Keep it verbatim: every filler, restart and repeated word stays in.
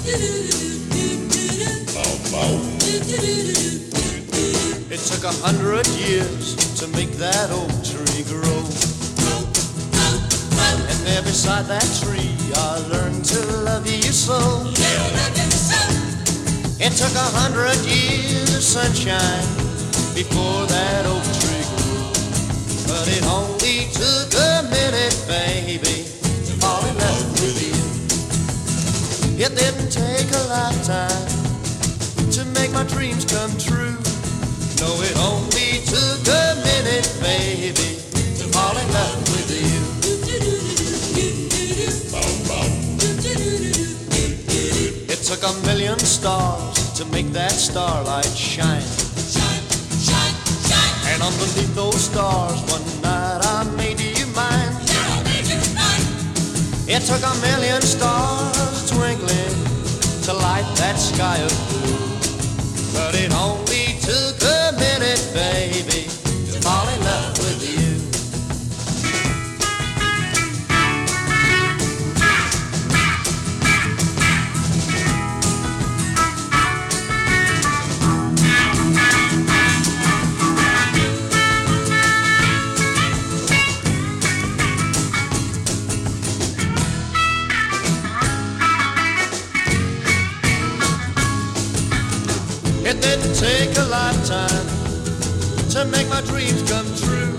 It took a hundred years to make that oak tree grow. And there beside that tree I learned to love you so. It took a hundred years of sunshine before that oak tree grew. But it only took a minute, baby, to fall in love with you. It didn't take a lifetime to make my dreams come true. No, it only took a minute, baby, to fall in love with you. It took a million stars to make that starlight shine. Shine, shine, shine. And underneath those stars one night I made you mine. Yeah, I made you mine. It took a million stars twinkling to light that sky of blue. But it only took a minute, baby, to fall in love with you. It didn't take a lifetime to make my dreams come true.